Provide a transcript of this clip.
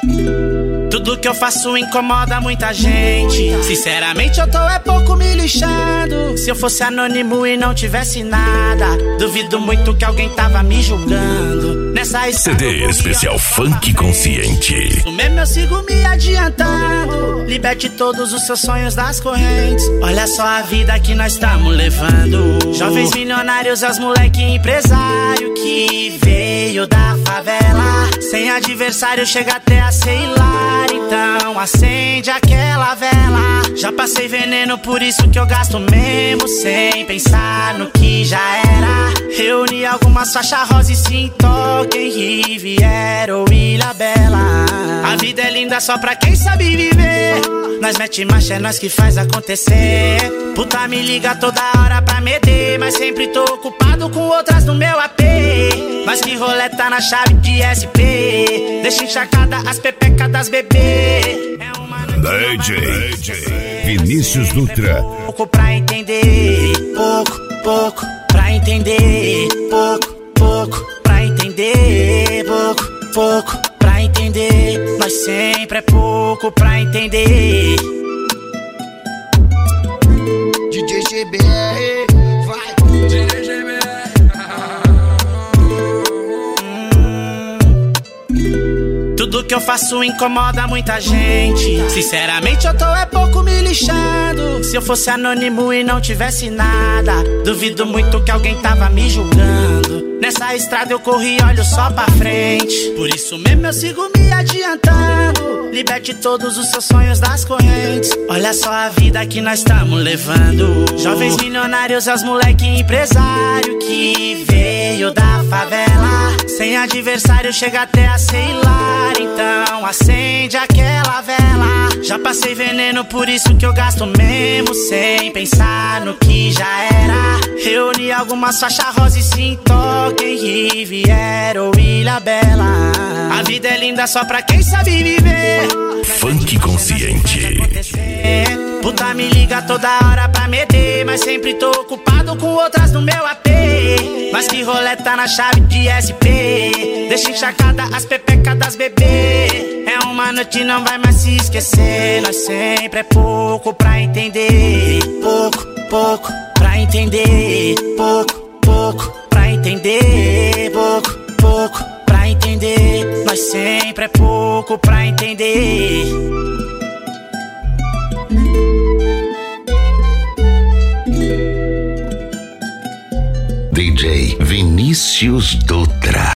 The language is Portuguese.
Tudo que eu faço incomoda muita gente. Sinceramente eu tô pouco me lixando. Se eu fosse anônimo e não tivesse nada, duvido muito que alguém tava me julgando. Nessa CD especial Funk Consciente. No mesmo eu sigo me adiantando. Liberte todos os seus sonhos das correntes. Olha só a vida que nós estamos levando. Jovens milionários, os moleque empresário que veio da favela. Sem adversário chega até a ser hilário. Então acende aquela vela. Já passei veneno, por isso que eu gasto mesmo sem pensar no que já era. Reuni algumas faixas rosa e sim toquem Riviera ou Ilha Bela. A vida é linda só pra quem sabe viver. Nós mete marcha, é nós que faz acontecer. Puta me liga toda hora pra meter, mas sempre tô ocupado com outras no meu AP. Mas que roleta na chave de SP. Deixa encharcada as pepecas das bebê. É uma DJ Vinícius Dutra. Pouco pra entender, pouco pra entender, pouco pra entender, pouco pra entender. Nós sempre é pouco pra entender. DJ GBR, vai, DJ GBR. Tudo que eu faço incomoda muita gente. Sinceramente eu tô pouco me lixando. Se eu fosse anônimo e não tivesse nada, duvido muito que alguém tava me julgando. Nessa estrada eu corri e olho só pra frente. Por isso mesmo eu sigo me adiantando. Liberte todos os seus sonhos das correntes. Olha só a vida que nós estamos levando. Jovens milionários, os moleque empresário que veio da favela. Sem adversário chega até a ser hilário. Então acende aquela vela. Já passei veneno, por isso que eu gasto mesmo sem pensar no que já era. Reuni algumas faixas rosa e sim toquem Riviera ou Ilha Bela. A vida é linda só pra quem sabe viver. Funk Consciente. Puta me liga toda hora pra meter, mas sempre tô ocupado com outras no meu AP. Mas que roleta na chave de SP. Deixa encharcada as pepecas das bebê. É uma noite, não vai mais se esquecer. Nós sempre é pouco pra entender, pouco pra entender, pouco pra entender, pouco pra entender. Nós sempre é pouco pra entender. DJ Vinícius Dutra.